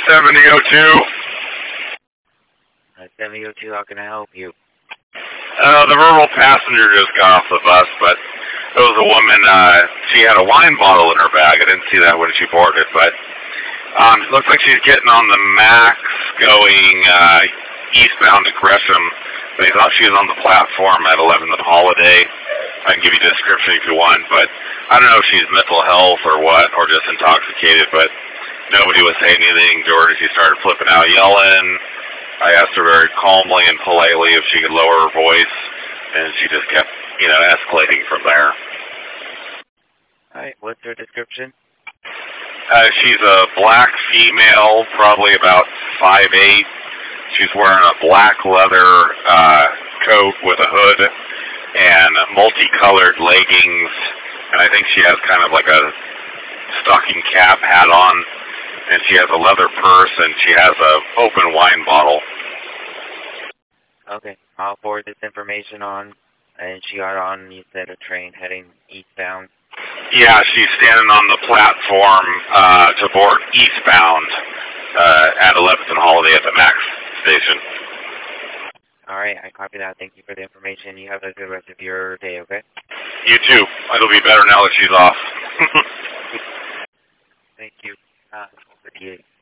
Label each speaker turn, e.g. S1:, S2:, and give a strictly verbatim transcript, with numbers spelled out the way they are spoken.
S1: seventy oh two.
S2: Uh, seventy oh two, how can I help you?
S1: Uh, the rural passenger just got off the bus, but it was a woman. Uh, she had a wine bottle in her bag. I didn't see that when she boarded, but um, it looks like she's getting on the Max going uh, eastbound to Gresham. They thought she was on the platform at eleventh and Holiday. I can give you a description if you want, but I don't know if she's mental health or what, or just intoxicated, but nobody was saying anything to her. She started flipping out, yelling. I asked her very calmly and politely if she could lower her voice, and she just kept, you know, escalating from there.
S2: All right, what's her description?
S1: Uh, she's a black female, probably about five eight. She's wearing a black leather uh, coat with a hood and multicolored leggings, and I think she has kind of like a stocking cap hat on, and she has a leather purse, and she has a open wine bottle.
S2: Okay, I'll forward this information on, and she got on, you said, a train heading eastbound.
S1: Yeah, she's standing on the platform uh, to board eastbound uh, at eleventh and Holiday at the Max station.
S2: All right, I copy that. Thank you for the information. You have a good rest of your day, okay?
S1: You too. It'll be better now that she's off.
S2: Thank you. Uh,